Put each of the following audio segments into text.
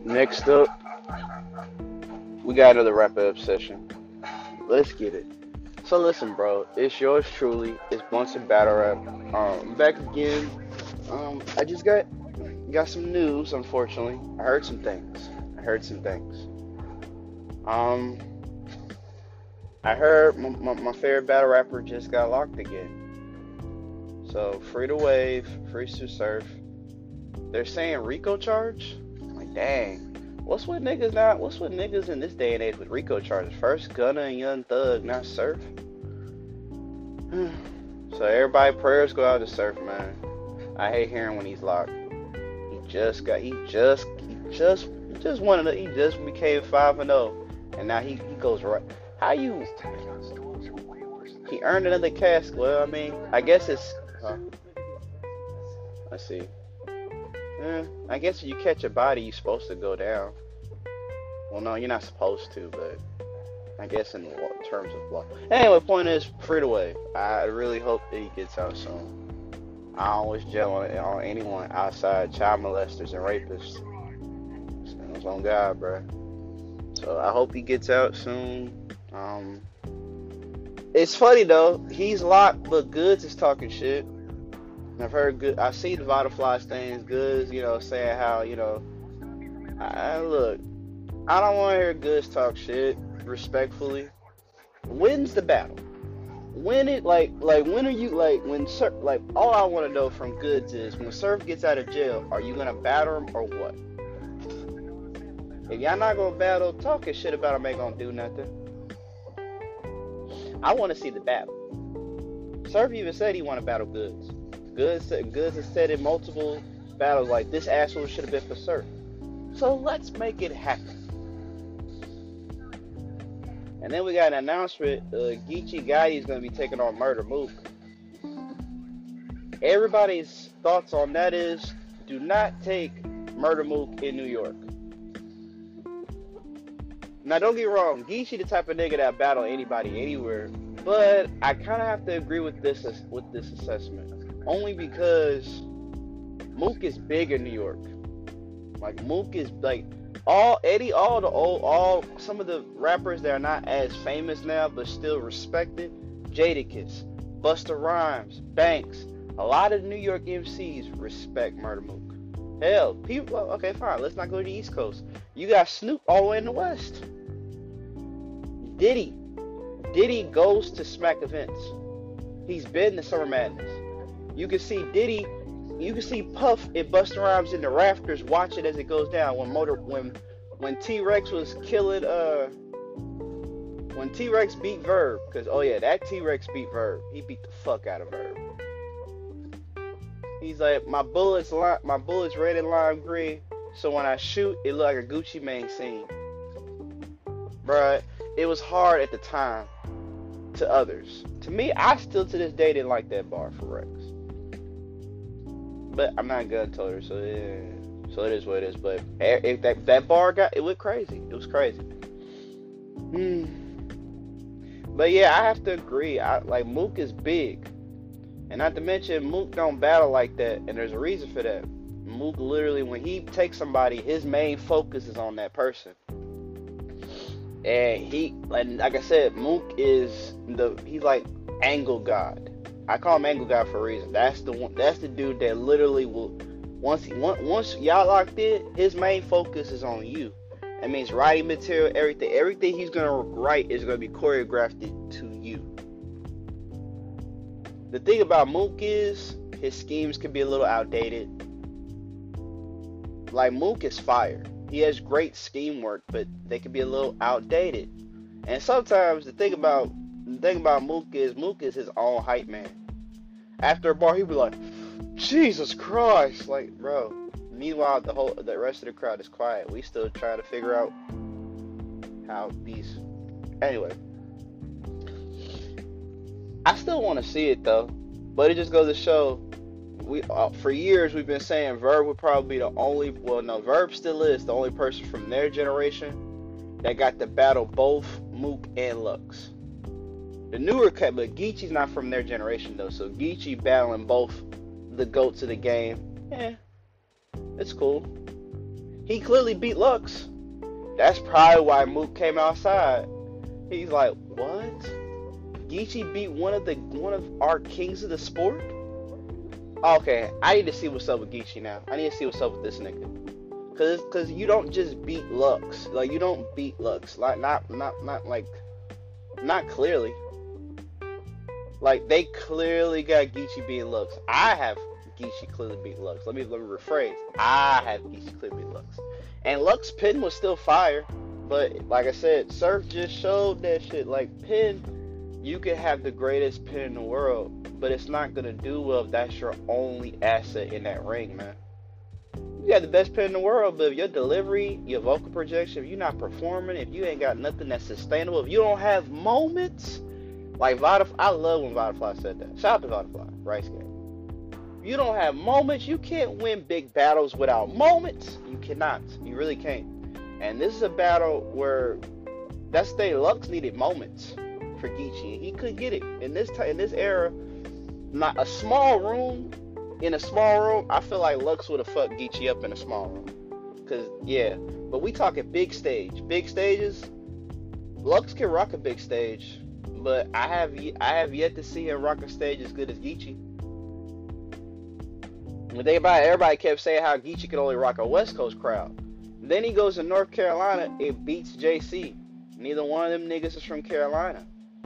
Next up, we got another wrap up session. Let's get it. So listen, bro, it's yours truly. It's Bunsen Battle Rap. Back again. I just got some news. Unfortunately, I heard some things. I heard some things. Um, I heard my favorite battle rapper just got locked again. So free to wave, free to surf. They're saying Rico charge. I'm like, dang. What's with niggas now? What's with niggas in this day and age with Rico charges? First Gunna and Young Thug, not Surf. So everybody prayers go out to Surf, man. I hate hearing when he's locked. He just wanted to, he just became 5-0, and now he goes right. How you? He earned another cask. Well, I mean, I guess it's. Let's see. I guess if you catch a body, you're supposed to go down. Well, no, you're not supposed to, but I guess in terms of law. Anyway, point is, free to wave. I really hope that he gets out soon. I always gel on anyone outside child molesters and rapists. It's on God, bro. So I hope he gets out soon. It's funny though. He's locked, but Goods is talking shit. I've heard good. I see the Vodaflies things. Goods, saying how look. I don't want to hear Goods talk shit. Respectfully, when's the battle? When it when are you when Surf all I want to know from Goods is when Surf gets out of jail, are you gonna battle him or what? If y'all not gonna battle, talking shit about him ain't gonna do nothing. I want to see the battle. Surf even said he want to battle Goods. Goods has said in multiple battles like this asshole should have been for Surf. So let's make it happen. And then we got an announcement. Geechee Gotti is going to be taking on Murder Mook. Everybody's thoughts on that is do not take Murder Mook in New York. Now don't get me wrong, Geechee the type of nigga that battle anybody anywhere, but I kind of have to agree with this assessment, only because Mook is big in New York. Like Mook is like some of the rappers that are not as famous now but still respected. Jadakiss, Busta Rhymes, Banks, a lot of New York MCs respect Murder Mook. Hell, people. Okay, fine. Let's not go to the East Coast. You got Snoop all the way in the West. Diddy goes to smack events. He's been to Summer Madness. You can see Diddy. You can see Puff and Busta Rhymes in the rafters watching as it goes down. When T-Rex was killing when T-Rex beat Verb, because that T-Rex beat Verb. He beat the fuck out of Verb. He's like, my bullets red and lime green, so when I shoot, it look like a Gucci Mane scene. Bruh, it was hard at the time to others. To me, I still to this day didn't like that bar for Rex. But I'm not a gun toter, so yeah. So it is what it is. But if that bar it went crazy. It was crazy. But yeah, I have to agree. Mook is big. And not to mention, Mook don't battle like that, and there's a reason for that. Mook literally, when he takes somebody, his main focus is on that person. And like I said, Mook is he's like angle god. I call him angle god for a reason. That's the one. That's the dude that literally will once y'all locked in, his main focus is on you. That means writing material, everything he's gonna write is gonna be choreographed to you. The thing about Mook is his schemes can be a little outdated. Like Mook is fire. He has great scheme work, but they can be a little outdated. And sometimes the thing about Mook is his own hype man. After a bar, he'll be like, Jesus Christ, like, bro. Meanwhile, the rest of the crowd is quiet. We still trying to figure out how these. Anyway, I still want to see it though, but it just goes to show. For years we've been saying Verb would probably be the only. Well, no, Verb still is the only person from their generation that got to battle both Mook and Lux. The newer cut, but Geechee's not from their generation though, so Geechee battling both the GOATs of the game. It's cool. He clearly beat Lux. That's probably why Mook came outside. He's like, what? Geechee beat one of our kings of the sport? Okay, I need to see what's up with Geechee now. I need to see what's up with this nigga. Cause you don't just beat Lux. Like, you don't beat Lux. Like, not clearly. Like, they clearly got Geechee beating Lux. I have Geechee clearly beat Lux. Let me rephrase. I have Geechee clearly beat Lux. And Lux pin was still fire. But like I said, Surf just showed that shit. Like, pin, you can have the greatest pin in the world, but it's not gonna do well if that's your only asset in that ring, man. You got the best pin in the world, but if your delivery, your vocal projection, if you're not performing, if you ain't got nothing that's sustainable, if you don't have moments, like Vodafly, I love when Vodafly said that. Shout out to Vodafly, Rice Game. If you don't have moments, you can't win big battles without moments. You cannot. You really can't. And this is a battle where that's the Lux needed moments for Geechee, and he couldn't get it in this era. Not a small room. In a small room, I feel like Lux would have fucked Geechee up in a small room. Cause yeah, but we talking big stage, big stages. Lux can rock a big stage, but I have yet to see him rock a stage as good as Geechee. When they about it, everybody kept saying how Geechee could only rock a West Coast crowd. Then he goes to North Carolina, it beats JC. Neither one of them niggas is from Carolina.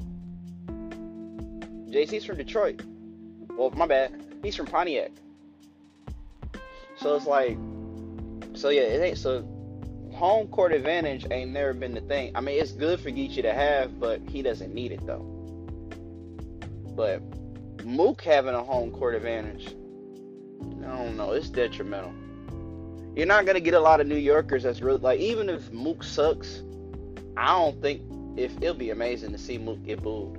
JC's from Detroit. Well, my bad. He's from Pontiac. So it's like, so yeah, it ain't, so home court advantage ain't never been the thing. I mean, it's good for Geechee to have, but he doesn't need it though. But Mook having a home court advantage, I don't know, it's detrimental. You're not gonna get a lot of New Yorkers that's really, like, even if Mook sucks, I don't think, if it'll be amazing to see Mook get booed.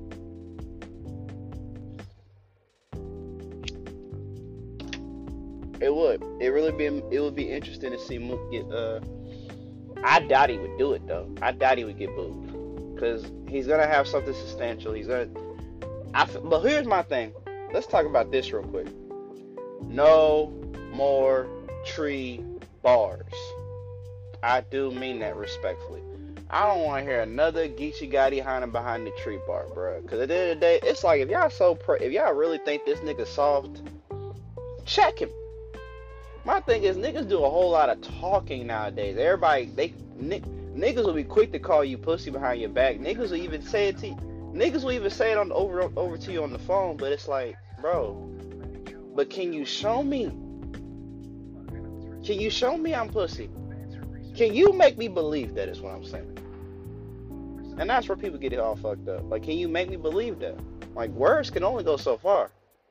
It would. It would be interesting to see Mook get. I doubt he would do it though. I doubt he would get booed because he's gonna have something substantial. But here's my thing. Let's talk about this real quick. No more tree bars. I do mean that respectfully. I don't want to hear another Geechee Gotti hiding behind the tree bar, bro. Because at the end of the day, it's like if y'all really think this nigga soft, check him. My thing is, niggas do a whole lot of talking nowadays. Everybody, niggas will be quick to call you pussy behind your back. Niggas will even say it to you. Niggas will even say it over to you on the phone. But it's like, bro, but can you show me? Can you show me I'm pussy? Can you make me believe that is what I'm saying? And that's where people get it all fucked up. Like, can you make me believe that? Like, words can only go so far.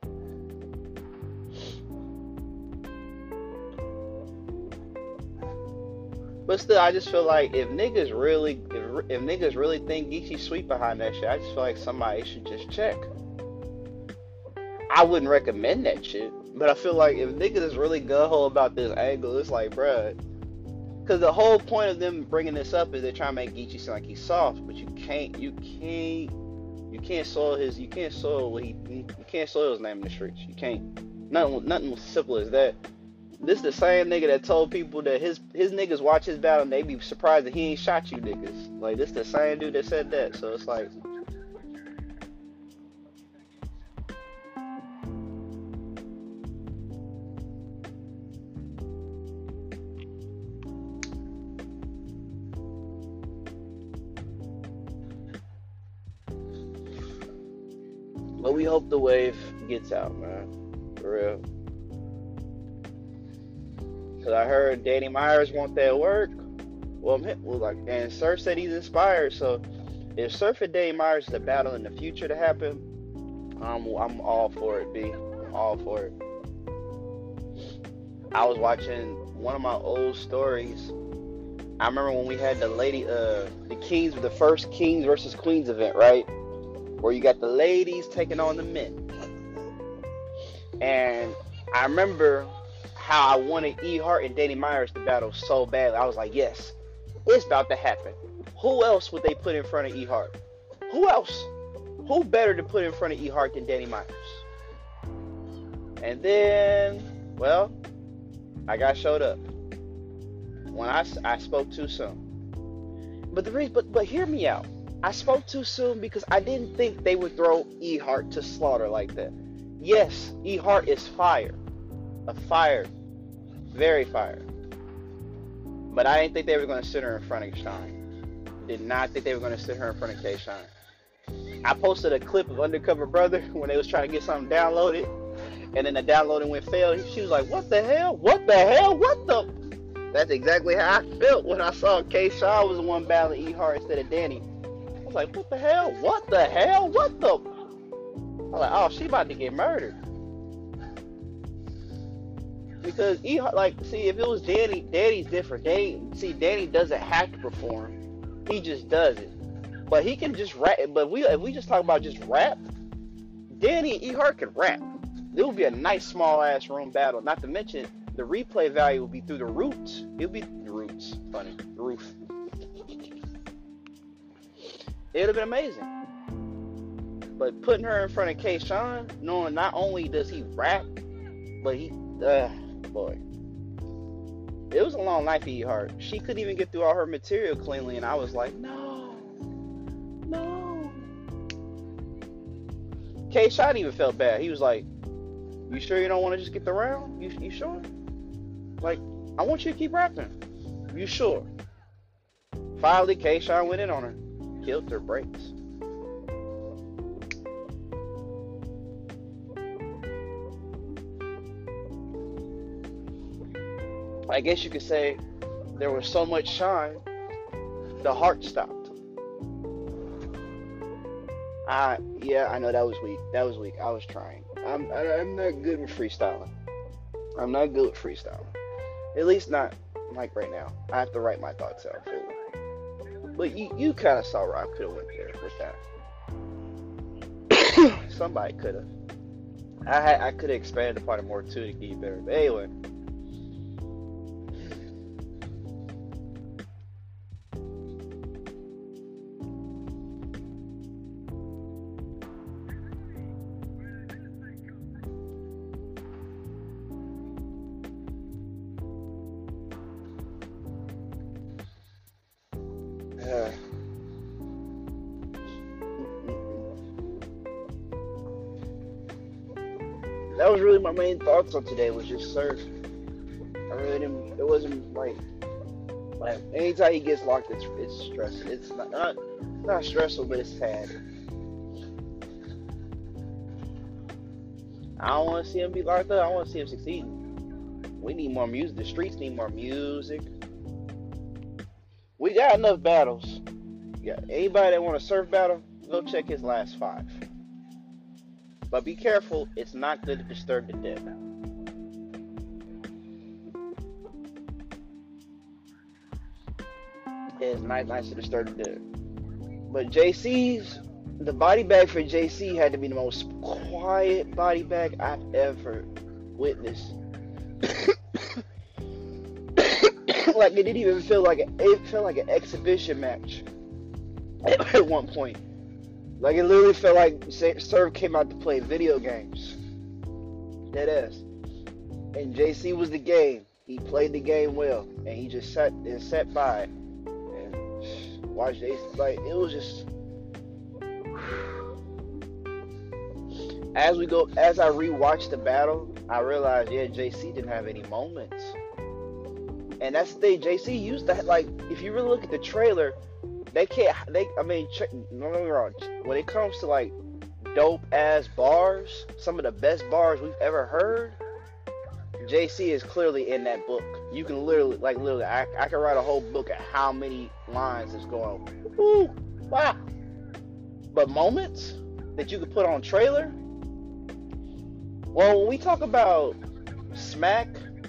But still, I just feel like if niggas really think Geechee sweet behind that shit, I just feel like somebody should just check. I wouldn't recommend that shit, but I feel like if niggas is really gung-ho about this angle, it's like, bruh, because the whole point of them bringing this up is they're trying to make Geechee sound like he's soft, but you can't soil his name in the streets. You can't. Nothing as simple as that. This the same nigga that told people that his niggas watch his battle and they be surprised that he ain't shot you niggas. Like, this the same dude that said that. So it's like, but we hope the wave gets out, man. For real. Cause I heard Danny Myers want that work. Well, and Surf said he's inspired. So if Surf and Danny Myers is a battle in the future to happen, I'm all for it, B. I'm all for it. I was watching one of my old stories. I remember when we had the Kings, the first Kings versus Queens event, right? Where you got the ladies taking on the men. And I remember how I wanted E Hart and Danny Myers to battle so badly. I was like, yes, it's about to happen. Who else would they put in front of E Hart? Who else? Who better to put in front of E Hart than Danny Myers? And then, well, I got showed up. when I spoke too soon. But the reason, but hear me out. I spoke too soon because I didn't think they would throw E Hart to slaughter like that. Yes, E Hart is fire, a fire, very fire. But I didn't think they were going to sit her in front of Shine. Did not think they were going to sit her in front of K Shine. I posted a clip of Undercover Brother when they was trying to get something downloaded, and then the downloading went failed. She was like, "What the hell? What the hell? What the?" That's exactly how I felt when I saw K Shine was the one battling E Hart instead of Danny. I was like, "What the hell? What the hell? What the?" I was like, "Oh, she about to get murdered." Because E Hart, like, see, if it was Danny, Danny's different. Danny doesn't have to perform; he just does it. But he can just rap. But if we just talk about just rap, Danny and E Hart can rap. It would be a nice small ass room battle. Not to mention the replay value would be through the roots. It would be the roots. Funny, the roof. It would have been amazing. But putting her in front of K Shine, knowing not only does he rap, but he, boy, it was a long night for E Hart. She couldn't even get through all her material cleanly, and I was like, no. K Shine even felt bad. He was like, "You sure you don't want to just get the round? You sure? Like, I want you to keep rapping. You sure?" Finally, K Shine went in on her, killed her brakes. I guess you could say there was so much shine, the heart stopped. Yeah, I know that was weak. I was trying. I'm not good with freestyling. At least not like right now. I have to write my thoughts out fully. But you kind of saw where I could have went there with that. Somebody could have. I could have expanded upon it more too to get you better. But anyway. That was really my main thoughts on today, was just Surf. I really didn't, it wasn't like anytime he gets locked, it's stressful. It's not stressful, but it's sad. I don't want to see him be locked up. I want to see him succeeding. We need more music. The streets need more music. We got enough battles. Yeah, anybody that want a Surf battle, go check his last 5. But be careful, it's not good to disturb the dead. It's not nice to disturb the dead. But the body bag for JC had to be the most quiet body bag I've ever witnessed. Like, it didn't even feel like it felt like an exhibition match at one point. Like, it literally felt like Surf came out to play video games. Deadass. And JC was the game. He played the game well. And he just sat by and watched JC. Like, it was just... As I rewatched the battle, I realized, yeah, JC didn't have any moments. And that's the thing. JC used to, like, if you really look at the trailer... don't get me wrong, when it comes to like dope ass bars, some of the best bars we've ever heard, JC is clearly in that book. You can literally, I can write a whole book of how many lines is going. Woo, wow. But moments that you could put on trailer, well, when we talk about smack,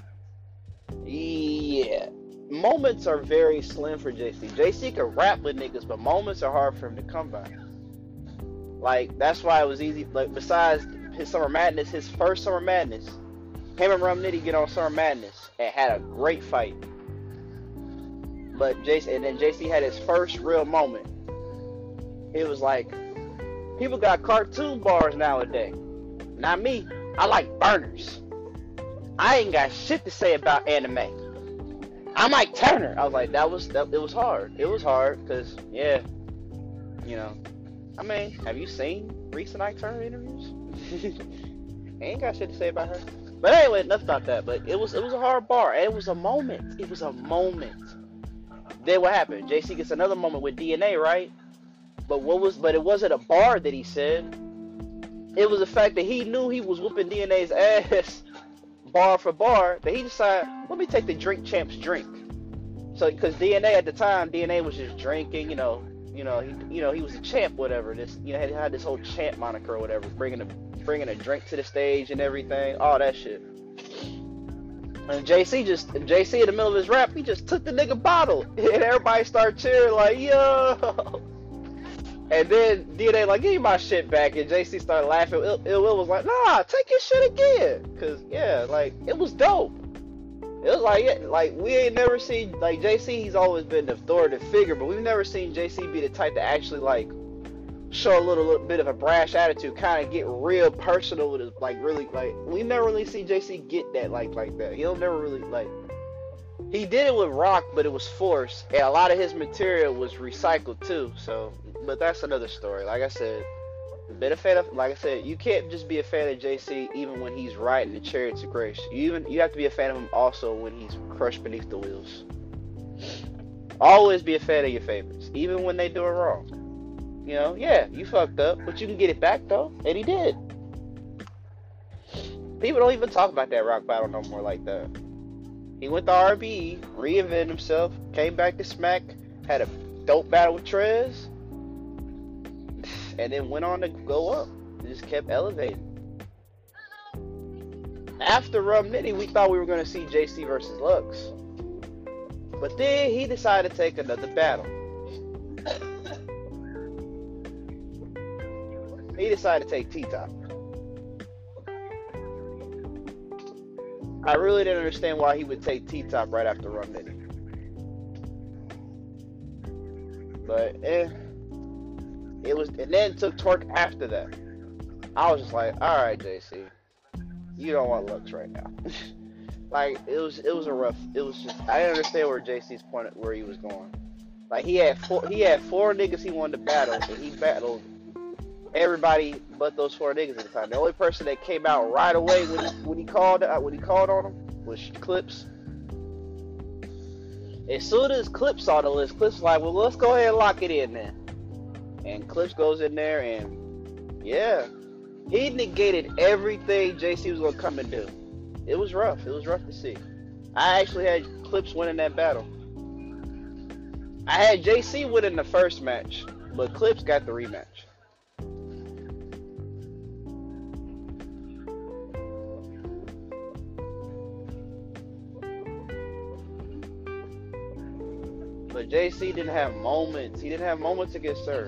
yeah. Moments are very slim for JC. JC can rap with niggas, but moments are hard for him to come by. Like, that's why it was easy. Like, besides his Summer Madness, his first Summer Madness, him and Rum Nitty get on Summer Madness and had a great fight. But JC had his first real moment. It was like, people got cartoon bars nowadays. Not me. I like burners. I ain't got shit to say about anime. I'm Ike Turner. I was like, it was hard. It was hard because yeah, you know. I mean, have you seen recent Ike Turner interviews? Ain't got shit to say about her. But anyway, enough about that. But it was a hard bar. It was a moment. It was a moment. Then what happened? JC gets another moment with DNA, right? But it wasn't a bar that he said. It was the fact that he knew he was whooping DNA's ass bar for bar, that he decided, let me take the drink champ's drink. So, because DNA at the time, DNA was just drinking, he was a champ, whatever. This, he had this whole champ moniker or whatever, bringing a drink to the stage and everything, all that shit. And JC in the middle of his rap, he just took the nigga bottle, and everybody started cheering like, yo. And then DNA like, give me my shit back, and JC started laughing. Ill Will was like, nah, take your shit again, cause yeah, like it was dope. It was like, yeah, like we ain't never seen like JC. He's always been the authoritative figure, but we've never seen JC be the type to actually like show a little bit of a brash attitude, kind of get real personal with his like really like. We never really see JC get that like that. He'll never really like. He did it with Rock, but it was forced, and a lot of his material was recycled too. So. But that's another story. Like I said, you can't just be a fan of JC even when he's riding the chariots of grace. You have to be a fan of him also when he's crushed beneath the wheels. Always be a fan of your favorites, even when they do it wrong. Yeah, you fucked up, but you can get it back though, and he did. People don't even talk about that Rock battle no more like that. He went to RBE, reinvented himself, came back to Smack, had a dope battle with Trez. And then went on to go up. It just kept elevating. After Rum Nitty, we thought we were going to see JC versus Lux. But then he decided to take another battle. He decided to take T-Top. I really didn't understand why he would take T-Top right after Rum Nitty. But, it was, and then took Twerk after that. I was just like, all right, JC, you don't want Lux right now. Like it was a rough. It was just I didn't understand where JC's point, where he was going. Like he had four niggas he wanted to battle, and he battled everybody but those four niggas at the time. The only person that came out right away when he called on him was Clips. As soon as Clips saw the list, Clips was like, well, let's go ahead and lock it in then. And Clips goes in there and, yeah, he negated everything JC was going to come and do. It was rough. It was rough to see. I actually had Clips winning that battle. I had JC winning the first match, but Clips got the rematch. But JC didn't have moments. He didn't have moments against Surf.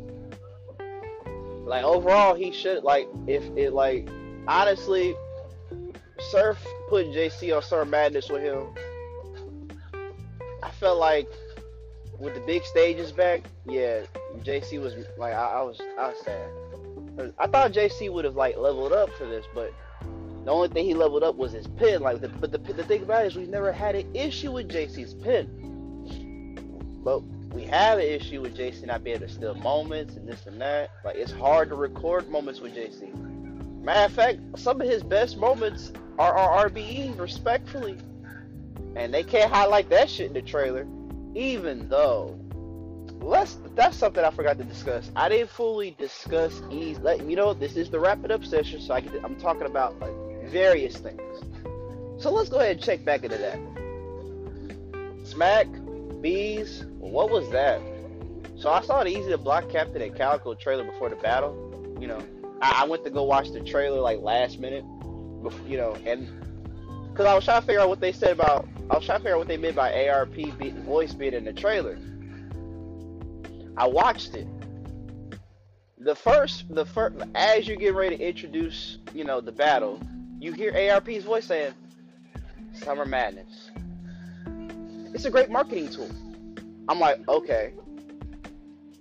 Like overall, he should honestly, Surf putting JC on Summer Madness with him. I felt like with the big stages back, yeah, JC was like I was sad. I thought JC would have like leveled up for this, but the only thing he leveled up was his pin. But the thing about it is we've never had an issue with JC's pin. But we have an issue with JC not being able to steal moments and this and that. Like, it's hard to record moments with JC. Matter of fact, some of his best moments are RBE, respectfully. And they can't highlight that shit in the trailer. Even though, that's something I forgot to discuss. I didn't fully discuss Ease. This is the wrap it up session, so I'm talking about like various things. So let's go ahead and check back into that. Smack, Bees, what was that? So I saw the Easy to Block Captain and Calico trailer before the battle. I went to go watch the trailer like last minute, and because I was trying to figure out what they said about. I was trying to figure out what they meant by ARP voice being in the trailer. I watched it. The first, as you get ready to introduce, the battle, you hear ARP's voice saying, "Summer Madness." It's a great marketing tool. I'm like, okay,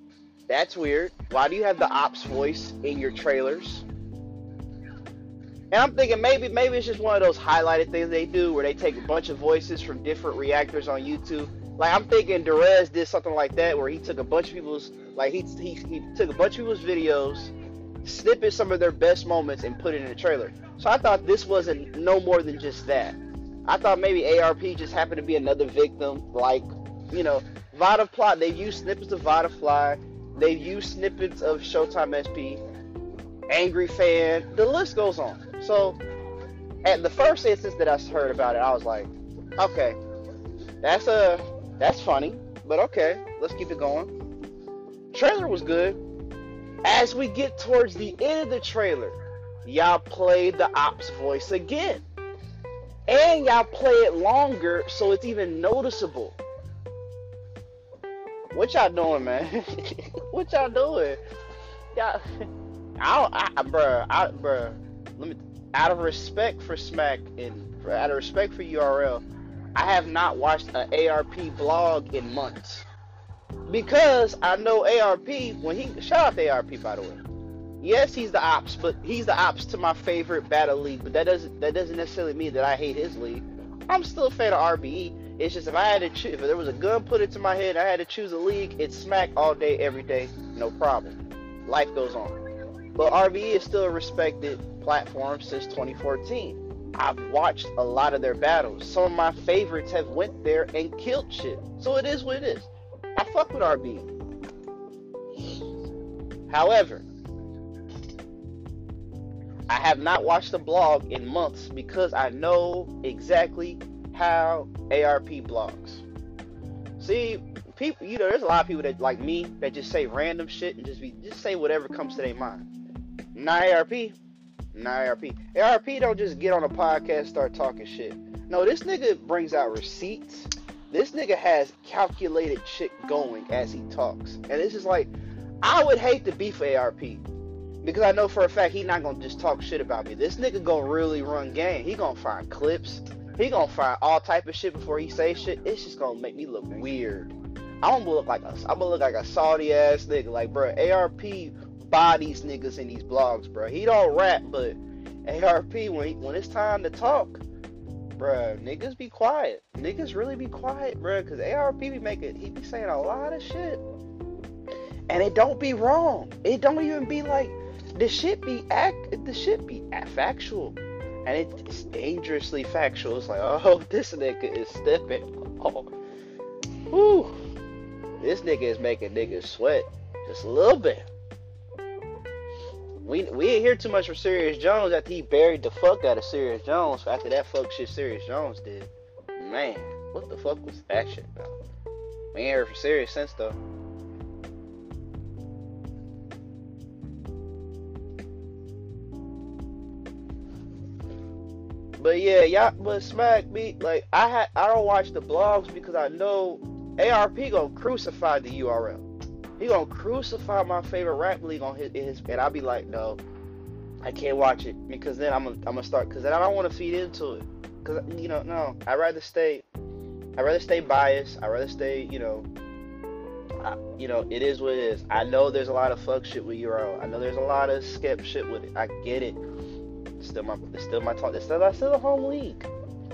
that's weird. Why do you have the Ops voice in your trailers? And I'm thinking maybe it's just one of those highlighted things they do where they take a bunch of voices from different reactors on YouTube. Like I'm thinking Derez did something like that where he took a bunch of people's he took a bunch of people's videos, snippet some of their best moments and put it in a trailer. So I thought this wasn't no more than just that. I thought maybe ARP just happened to be another victim, like, you know, Vada Plot. They've used snippets of Vada Fly, they've used snippets of Showtime SP, Angry Fan, the list goes on. So at the first instance that I heard about it, I was like, okay, that's funny, but okay, let's keep it going. Trailer was good. As we get towards the end of the trailer, y'all play the Ops voice again. And y'all play it longer so it's even noticeable. What y'all doing, man? What y'all doing? Y'all, bruh, let me, out of respect for Smack and out of respect for URL, I have not watched an ARP blog in months. Because I know ARP, shout out to ARP, by the way. Yes, he's the Ops, but he's the Ops to my favorite battle league. But that doesn't necessarily mean that I hate his league. I'm still a fan of RBE. It's just if I had to choose, if there was a gun put into my head, I had to choose a league, it's Smack all day, every day, no problem. Life goes on. But RBE is still a respected platform since 2014. I've watched a lot of their battles. Some of my favorites have went there and killed shit. So it is what it is. I fuck with RBE. However, I have not watched the blog in months because I know exactly how ARP blogs. See, people, you know, there's a lot of people that like me that just say random shit and just say whatever comes to their mind. Not ARP. ARP don't just get on a podcast and start talking shit. No, this nigga brings out receipts. This nigga has calculated shit going as he talks. And it's just like, I would hate to beef ARP. Because I know for a fact he not gonna just talk shit about me. This nigga gonna really run game. He gonna find clips. He gonna find all type of shit before he say shit. It's just gonna make me look weird. I'm gonna look like a salty ass nigga. Like, bro, ARP bodies niggas in these blogs, bro. He don't rap, but ARP when it's time to talk, bro, niggas be quiet. Niggas really be quiet, bro, because ARP he be saying a lot of shit, and it don't be wrong. It don't even be like the shit be factual, and it's dangerously factual. It's like, oh, this nigga is stepping. Oh, whew. This nigga is making niggas sweat just a little bit. We ain't hear too much from Serious Jones after he buried the fuck out of Serious Jones after that fuck shit Serious Jones did. Man, what the fuck was that shit about? We ain't heard from Serious since though. But yeah, but Smack me, like I don't watch the blogs because I know ARP gonna crucify the URL. He gonna crucify my favorite rap league on his and I'll be like, no, I can't watch it because then I'm gonna start, because then I don't want to feed into it, because no, I'd rather stay biased. I'd rather stay, it is what it is. I know there's a lot of fuck shit with URL. I know there's a lot of skep shit with it. I get it. It's still my talk. It's still a home league.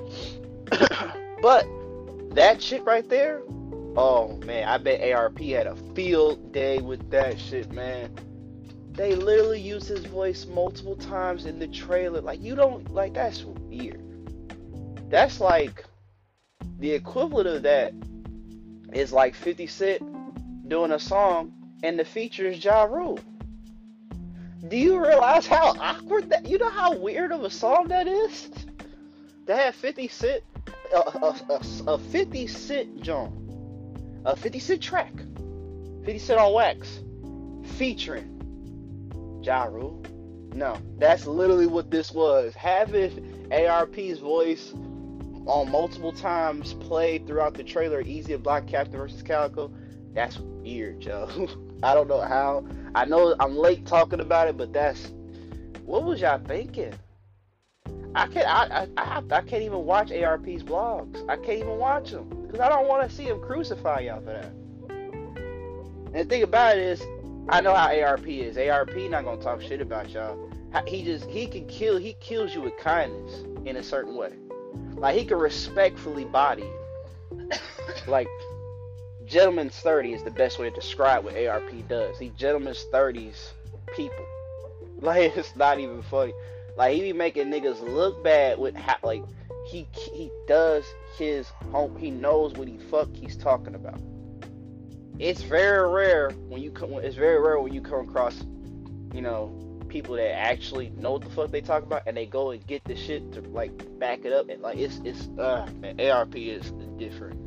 But that shit right there. Oh man, I bet ARP had a field day with that shit, man. They literally used his voice multiple times in the trailer. Like, you don't, like, that's weird. That's like, the equivalent of that is like 50 Cent doing a song and the feature is Ja Rule. Do you realize how awkward that, you know how weird of a song that is? To have 50 Cent, a 50 Cent John. A 50 Cent track, 50 Cent on Wax, featuring Ja Rule. No, that's literally what this was. Having ARP's voice on multiple times played throughout the trailer, Easy a Block Captain versus Calico, that's weird, Joe. I don't know how. I know I'm late talking about it, but what was y'all thinking? I can't even watch ARP's blogs. I can't even watch them because I don't want to see him crucify y'all for that. And the thing about it is, I know how ARP is. ARP not gonna talk shit about y'all. he kills you with kindness in a certain way. Like he can respectfully body you. Like gentleman's 30 is the best way to describe what ARP does. He gentleman's 30s people. Like it's not even funny. Like he be making niggas look bad with how like he does his home. He knows what he's talking about. It's very rare when you come across, you know, people that actually know what the fuck they talk about and they go and get the shit to like back it up. And like man, ARP is different.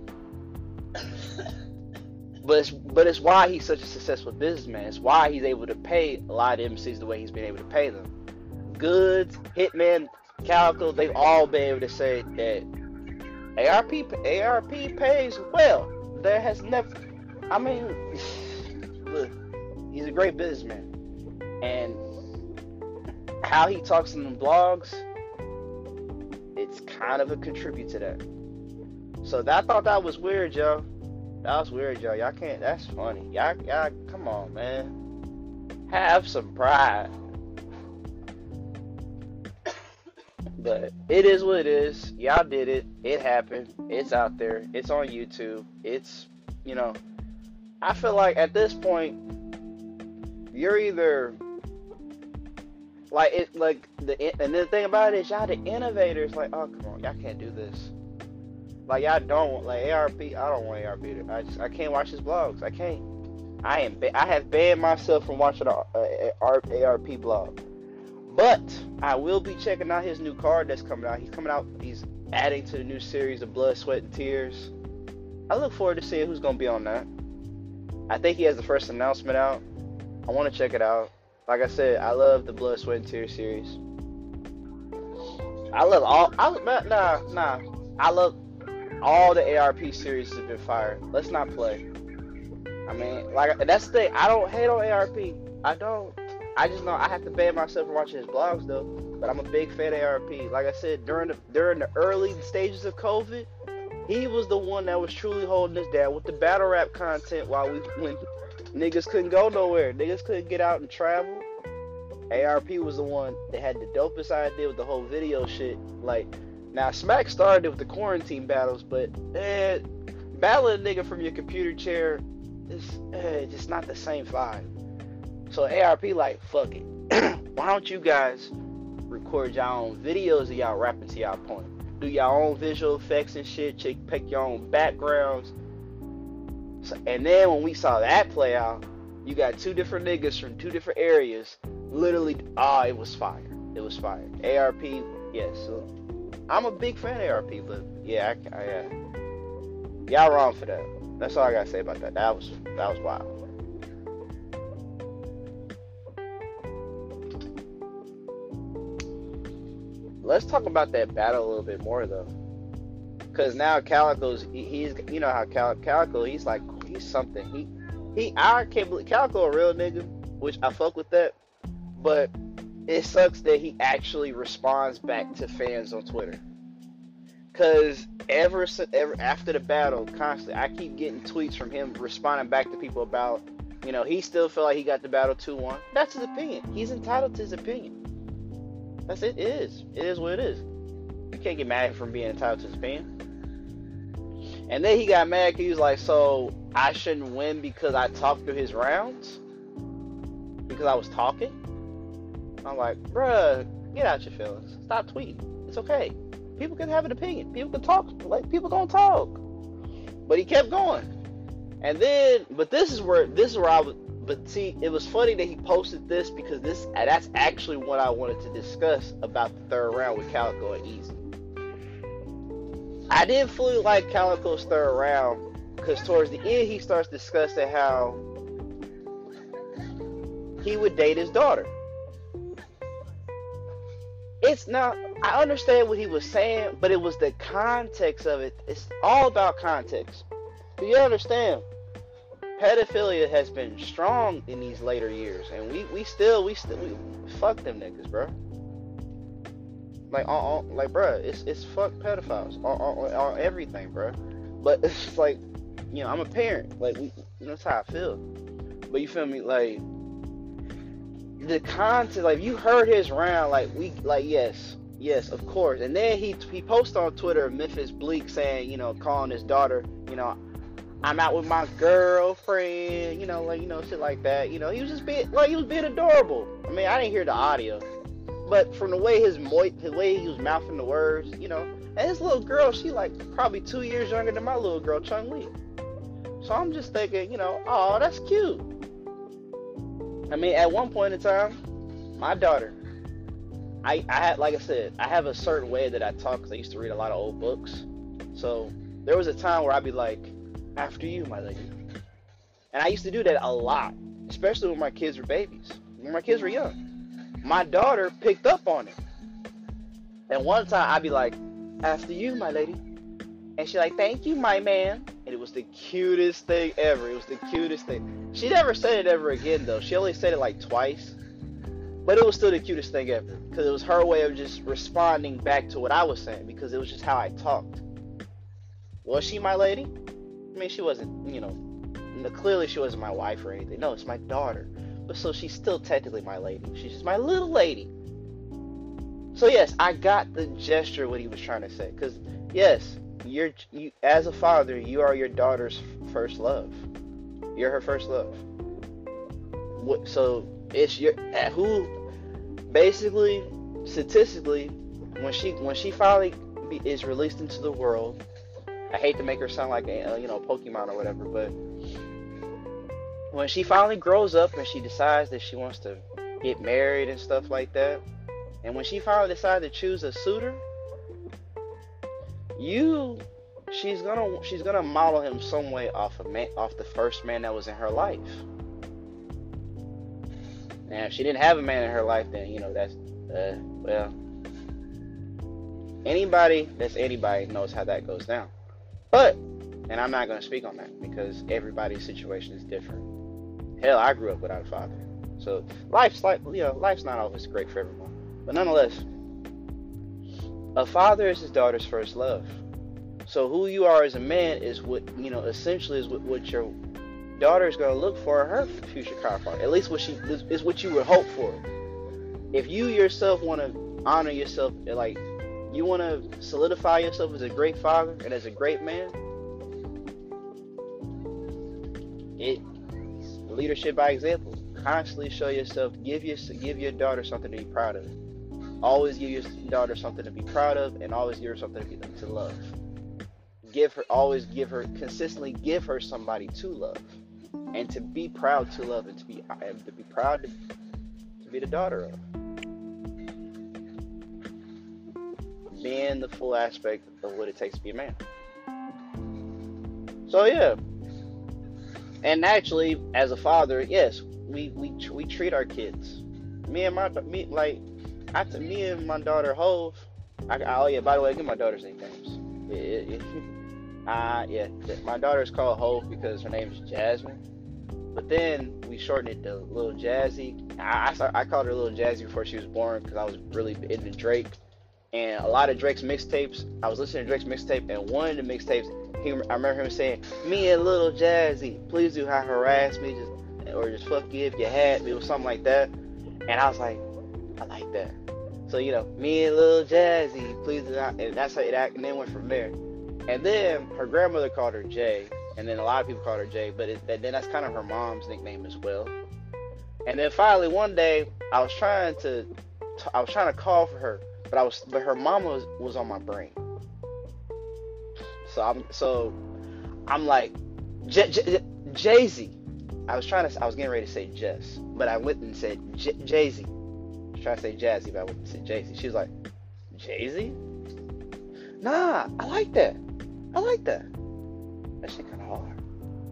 But it's why he's such a successful businessman. It's why he's able to pay a lot of MCs the way he's been able to pay them. Goods, Hitman, Calico, they've all been able to say that ARP pays well. There has never, I mean, look, he's a great businessman. And how he talks in the blogs, it's kind of a contribute to that. So I thought that was weird, yo. That was weird, yo. Y'all can't, that's funny. Y'all, come on, man. Have some pride. But it is what it is. Y'all did it. It happened. It's out there. It's on YouTube. It's, you know, I feel like at this point, you're either like it, like and the thing about it is y'all the innovators. Like, oh come on, y'all can't do this. Like y'all don't like ARP. I don't want ARP. I can't watch his blogs. I can't. I have banned myself from watching a ARP blog. But I will be checking out his new card that's coming out. He's adding to the new series of Blood, Sweat, and Tears. I look forward to seeing who's going to be on that. I think he has the first announcement out. I want to check it out. Like I said, I love the Blood, Sweat, and Tears series. I love all the ARP series have been fired. Let's not play. I mean, like that's the thing. I don't hate on ARP. I don't. I just know I have to ban myself from watching his blogs though. But I'm a big fan of ARP. Like I said, during the early stages of COVID, he was the one that was truly holding us down with the battle rap content when niggas couldn't go nowhere. Niggas couldn't get out and travel. ARP was the one that had the dopest idea with the whole video shit. Like, now Smack started with the quarantine battles, but battling a nigga from your computer chair is just not the same vibe. So ARP like, fuck it. Why don't you guys record y'all own videos of y'all rapping to y'all point? Do y'all own visual effects and shit, pick your own backgrounds. So, and then when we saw that play out, you got two different niggas from two different areas. Literally, it was fire. It was fire. ARP, yes. So I'm a big fan of ARP, but yeah, y'all wrong for that. That's all I gotta say about that. That was wild. Let's talk about that battle a little bit more though, because now Calico's he's you know how Calico he's something. I can't believe Calico a real nigga, which I fuck with that, but it sucks that he actually responds back to fans on Twitter. Cause ever after the battle, constantly I keep getting tweets from him responding back to people about, you know, he still feel like he got the battle 2-1. That's his opinion. He's entitled to his opinion. That's it. It is what it is. You can't get mad from being entitled to his opinion. And then he got mad because he was like, so I shouldn't win because I talked through his rounds? Because I was talking? I'm like, bruh, get out your feelings. Stop tweeting. It's okay. People can have an opinion. People can talk. Like, people gonna talk. But he kept going. And then, but this is where I was. But see, it was funny that he posted this because that's actually what I wanted to discuss about the third round with Calico and Easy. I didn't fully like Calico's third round because towards the end he starts discussing how he would date his daughter. It's not, I understand what he was saying, but it was the context of it. It's all about context. Do you understand? Pedophilia has been strong in these later years, and we still fuck them niggas, bro. Like, bro, it's fuck pedophiles on everything, bro. But it's like, you know, I'm a parent. Like, that's how I feel. But you feel me? Like, the content, like you heard his round, yes, of course. And then he posted on Twitter Memphis Bleak saying, calling his daughter, I'm out with my girlfriend, shit like that. He was just being adorable. I mean, I didn't hear the audio, but from the way the way he was mouthing the words, and his little girl, she like probably 2 years younger than my little girl Chung Lee. So I'm just thinking, oh, that's cute. I mean, at one point in time, my daughter, I had, like I said, I have a certain way that I talk because I used to read a lot of old books. So there was a time where I'd be like, after you, my lady. And I used to do that a lot, especially when my kids were babies, when my kids were young. My daughter picked up on it. And one time I'd be like, after you, my lady. And she's like, thank you, my man. And it was the cutest thing ever. It was the cutest thing. She never said it ever again, though. She only said it like twice. But it was still the cutest thing ever. Because it was her way of just responding back to what I was saying. Because it was just how I talked. Was she my lady? I mean, she wasn't, clearly she wasn't my wife or anything. No, it's my daughter. But so she's still technically my lady. She's just my little lady. So yes, I got the gesture what he was trying to say. Because yes, you as a father, you are your daughter's first love. You're her first love. So it's basically, statistically, when she finally is released into the world. I hate to make her sound like a Pokemon or whatever, but when she finally grows up and she decides that she wants to get married and stuff like that, and when she finally decides to choose a suitor, she's gonna model him some way off the first man that was in her life. And if she didn't have a man in her life, then that's anybody knows how that goes down. But, and I'm not going to speak on that because everybody's situation is different. Hell, I grew up without a father. So, life's not always great for everyone. But nonetheless, a father is his daughter's first love. So, who you are as a man is what, essentially is what your daughter is going to look for her future counterpart. At least is what you would hope for. If you yourself want to honor yourself, like, you want to solidify yourself as a great father and as a great man, leadership by example. Constantly show yourself, give your daughter something to be proud of. Always give your daughter something to be proud of, and always give her something to love. Consistently give her somebody to love, and to be proud to love, and to be proud to be the daughter of. Being the full aspect of what it takes to be a man. So yeah, and naturally, as a father, yes, we treat our kids. Me and my daughter Hove. Oh yeah, by the way, give my daughter's nicknames. My daughter is called Hove because her name is Jasmine. But then we shortened it to Little Jazzy. I called her Little Jazzy before she was born because I was really into Drake. And a lot of Drake's mixtapes, I was listening to Drake's mixtape, and one of the mixtapes, I remember him saying, me and Little Jazzy, please do not harass me, just fuck you if you had me, or something like that. And I was like, I like that. So, me and Little Jazzy, please do not, and that's how and then went from there. And then her grandmother called her Jay, and then a lot of people called her Jay, but then that's kind of her mom's nickname as well. And then finally one day, I was trying to call for her, but her mama was on my brain. So I'm like, Jay-Z. I was getting ready to say Jess, but I went and said Jay-Z. I was trying to say Jazzy, but I went and said Jay-Z. She was like, Jay-Z? Nah, I like that. That shit kind of hard.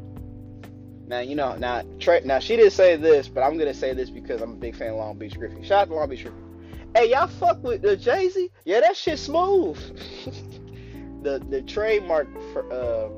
Now she didn't say this, but I'm gonna say this because I'm a big fan of Long Beach Griffy. Shout out to Long Beach Griffy. Hey, y'all fuck with the Jay-Z? Yeah, that shit smooth. the trademark for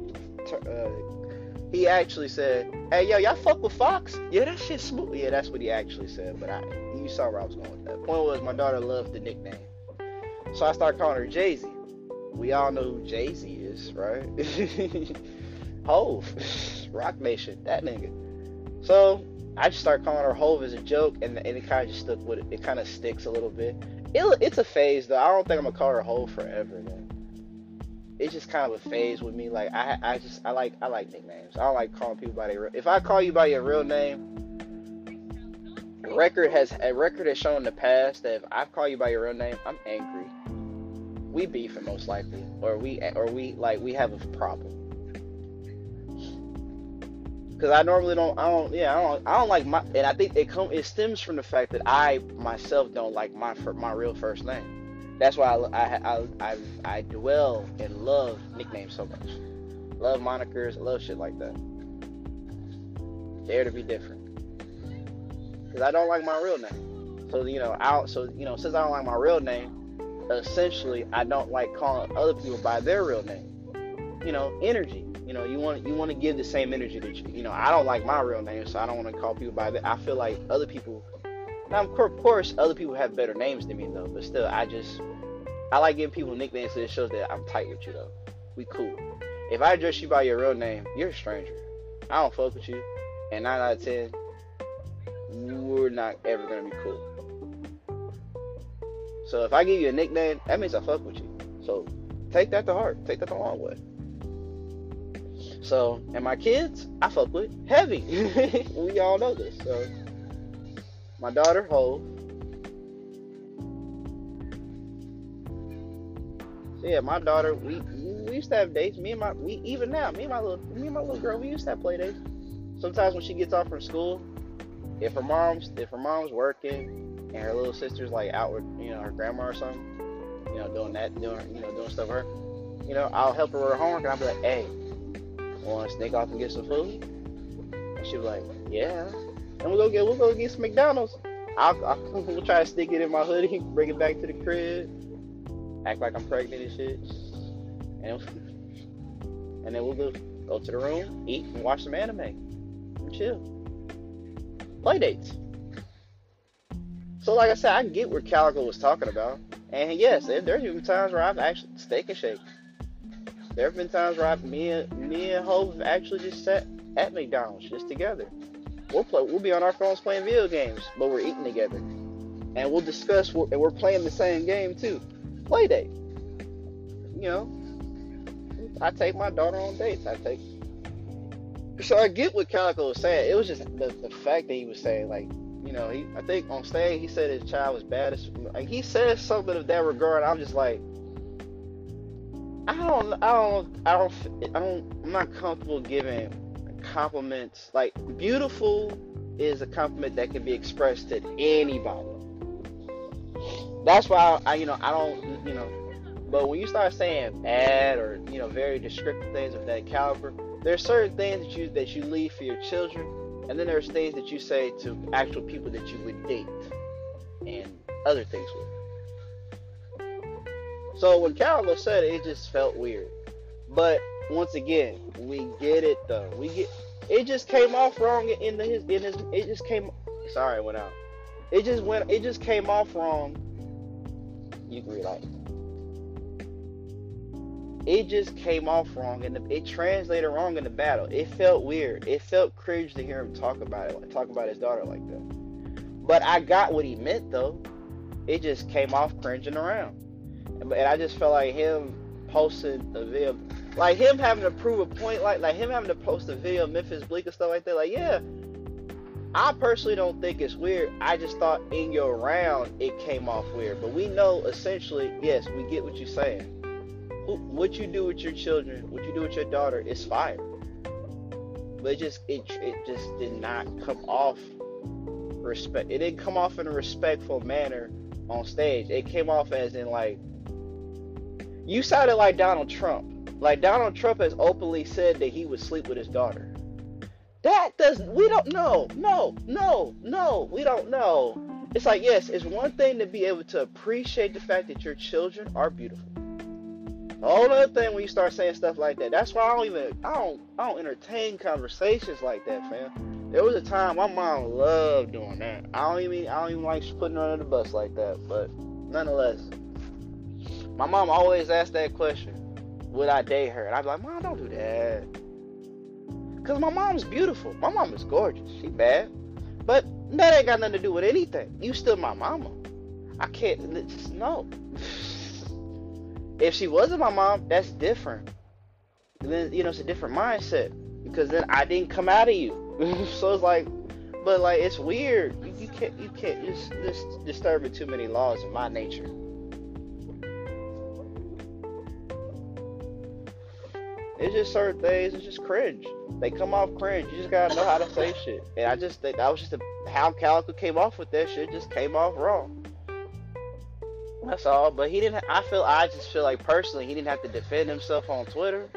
he actually said, hey yo, y'all fuck with Fox? Yeah, that shit smooth. Yeah, that's what he actually said, but you saw where I was going with that. Point was, my daughter loved the nickname. So I started calling her Jay-Z. We all know who Jay-Z is, right? Hove, Rock Nation, that nigga. So I just started calling her Hove as a joke, and it kind of just stuck with it. It kind of sticks a little bit. It's a phase though. I don't think I'm gonna call her Hove forever, man. It's just kind of a phase with me. Like I like nicknames. I don't like calling people by their. If I call you by your real name, a record has shown in the past that if I call you by your real name, I'm angry. We beefing most likely, or we have a problem. Because I normally don't, I don't like my, and I think it stems from the fact that I myself don't like my real first name. That's why I dwell and love nicknames so much. Love monikers, love shit like that. Dare to be different. Because I don't like my real name. So since I don't like my real name, essentially I don't like calling other people by their real name. Energy. You want to give the same energy that I don't like my real name, so I don't want to call people by that. I feel like other people. Now, of course, other people have better names than me though, but still, I like giving people nicknames so it shows that I'm tight with you though. We cool. If I address you by your real name, you're a stranger. I don't fuck with you, and 9 out of 10, we're not ever gonna be cool. So if I give you a nickname, that means I fuck with you. So take that to heart. Take that the long way. So, and my kids, I fuck with heavy. We all know this. So, my daughter, Hove. So yeah, my daughter, we used to have dates. Me and my little girl, we used to have play dates. Sometimes when she gets off from school, if her mom's working and her little sister's like out with her grandma or something, doing stuff with her, I'll help her with her homework and I'll be like, hey, want to sneak off and get some food? And she'll be like, yeah. And we'll go get some McDonald's. We'll try to stick it in my hoodie, bring it back to the crib, act like I'm pregnant and shit, and then we'll go to the room, eat, and watch some anime, and chill. Play dates. So like I said, I get what Calico was talking about, and yes, there's even times where I've actually Steak and Shake. There have been times where me and Hove have actually just sat at McDonald's just together. We'll be on our phones playing video games, but we're eating together, and we'll discuss. And we're playing the same game too. Play date. I take my daughter on dates. So I get what Calico was saying. It was just the fact that he was saying I think on stage he said his child was bad. He said something of that regard. I'm just like. I'm not comfortable giving compliments. Like, beautiful is a compliment that can be expressed to anybody. That's why I don't, but when you start saying bad or, very descriptive things of that caliber, there's certain things that you leave for your children, and then there's things that you say to actual people that you would date and other things with. So when Calico said it, it just felt weird. But once again, we get it though. It just came off wrong it just came. Sorry, it went out. It just came off wrong. You can relight. It just came off wrong, and it translated wrong in the battle. It felt weird. It felt cringe to hear him talk about his daughter like that. But I got what he meant though. It just came off cringing around. And I just felt like him posting a video, like him having to prove a point, like him having to post a video of Memphis Bleek and stuff like that. Like, yeah, I personally don't think it's weird. I just thought in your round it came off weird. But we know essentially, yes, we get what you're saying. What you do with your children, what you do with your daughter is fire. But it just did not come off respect. It didn't come off in a respectful manner on stage. It came off as in like. You sounded like Donald Trump. Like Donald Trump has openly said that he would sleep with his daughter. We don't know. No, we don't know. It's like, yes, it's one thing to be able to appreciate the fact that your children are beautiful. A whole other thing when you start saying stuff like that. That's why I don't entertain conversations like that, fam. There was a time my mom loved doing that. I don't even like putting her under the bus like that, but nonetheless. My mom always asked that question, would I date her? And I'd be like, Mom, don't do that. Because my mom's beautiful. My mom is gorgeous. She bad. But that ain't got nothing to do with anything. You still my mama. I can't, just no. If she wasn't my mom, that's different. Then, it's a different mindset. Because then I didn't come out of you. So it's like, but like, it's weird. You can't just disturbing too many laws of my nature. It's just certain things, it's just cringe. They come off cringe. You just gotta know how to say shit. And I just think that was just how Calico came off with that shit, just came off wrong. That's all. But he didn't, I just feel like personally, he didn't have to defend himself on Twitter.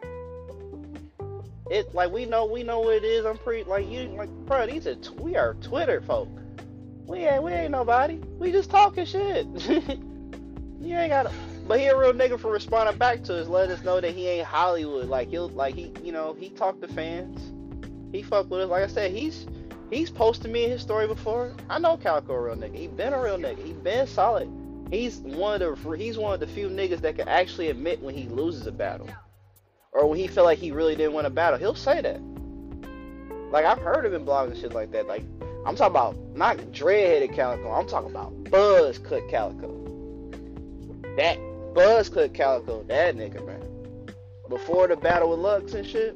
It, like, we know what it is. I'm pretty, like, bro, we are Twitter folk. We ain't nobody. We just talking shit. You ain't gotta. But he a real nigga for responding back to us, letting us know that he ain't Hollywood. Like he talked to fans. He fuck with us. Like I said, he's posted me in his story before. I know Calico a real nigga. He been a real nigga. He been solid. He's one of the few niggas that can actually admit when he loses a battle, or when he feel like he really didn't win a battle. He'll say that. Like, I've heard him in blogs and shit like that. Like, I'm talking about not dreadheaded Calico. I'm talking about buzz cut Calico. That buzz cut Calico, that nigga, man. Before the battle with Lux and shit,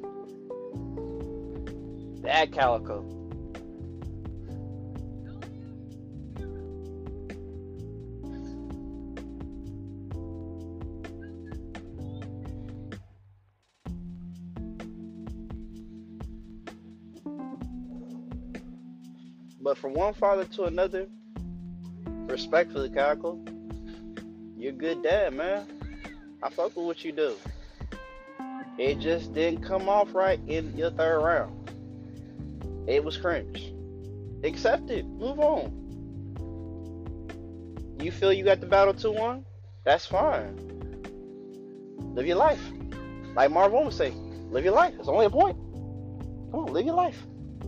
that Calico. But from one father to another, respectfully, Calico, you're a good dad, man. I fuck with what you do. It just didn't come off right in your third round. It was cringe. Accept it. Move on. You feel you got the battle 2-1? That's fine. Live your life. Like Marvin would say, live your life. It's only a point. Come on, live your life.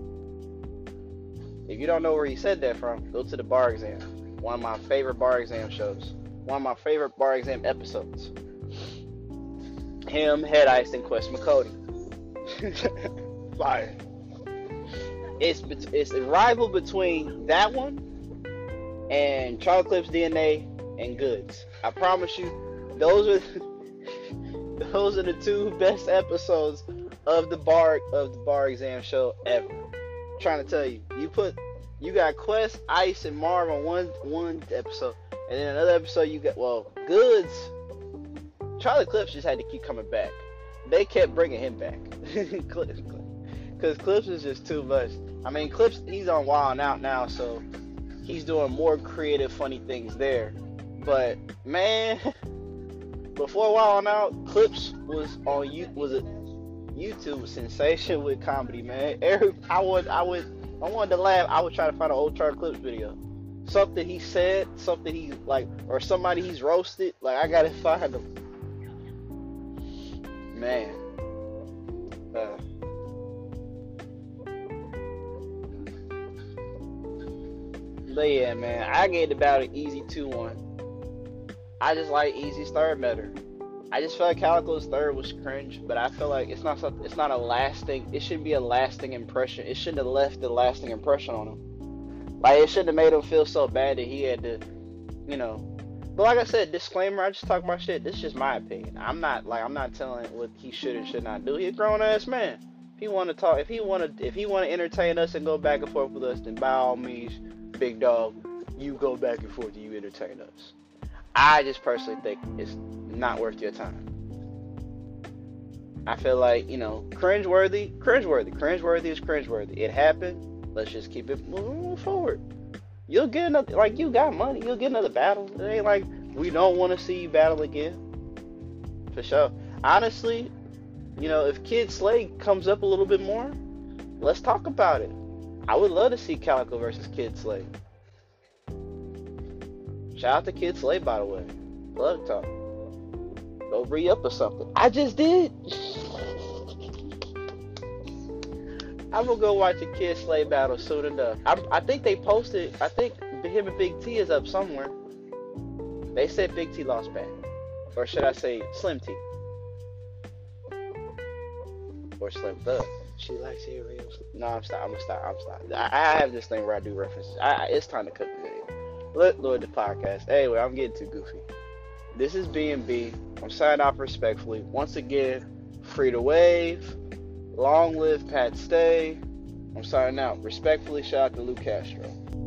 If you don't know where he said that from, go to the bar exam. One of my favorite bar exam shows. One of my favorite bar exam episodes. Him, Head Ice, and Quest McCody. Fire. It's a rival between that one and Charlie Clips DNA and Goods. I promise you, those are the two best episodes of the bar exam show ever. I'm trying to tell you, you got Quest, Ice, and Marv on one episode, and then another episode you got Goods. Charlie Clips just had to keep coming back. They kept bringing him back because Clips is just too much. I mean, Clips, he's on Wild 'N Out now, so he's doing more creative, funny things there. But man, before Wild 'N Out, Clips was a YouTube sensation with comedy, man. I wanted to laugh. I would try to find an old Charlie Clips video, something he said, something he like, or somebody he's roasted. Like, I gotta find him, man. But yeah, man, I gave the battle easy 2-1. I just like Easy's third better. I just felt like Calico's third was cringe, but I feel like it's not a lasting. It shouldn't be a lasting impression. It shouldn't have left a lasting impression on him. Like, it shouldn't have made him feel so bad that he had to, But like I said, disclaimer, I just talk about shit. This is just my opinion. I'm not telling what he should and should not do. He's a grown ass man. If he want to talk, if he want to entertain us and go back and forth with us, then by all means, big dog, you go back and forth and you entertain us. I just personally think it's not worth your time. I feel like, cringeworthy is cringeworthy. It happened. Let's just keep it moving forward. You'll get another, like, you got money, you'll get another battle. It ain't like we don't want to see you battle again. For sure. Honestly, if Kid Slay comes up a little bit more, let's talk about it. I would love to see Calico versus Kid Slay. Shout out to Kid Slay, by the way. Love to talk. Go re-up or something. I just did. I'm gonna go watch a Kid Slay battle soon enough. I think they posted. I think him and Big T is up somewhere. They said Big T lost back, or should I say Slim T, or Slim Thug? She likes Oreos. No, I'm gonna stop. I have this thing where I do references. It's time to cut the video. Lord, the podcast. Anyway, I'm getting too goofy. This is B&B. I'm signing off respectfully. Once again, free to wave. Long live Pat Stay. I'm signing out. Respectfully, shout out to Lou Castro.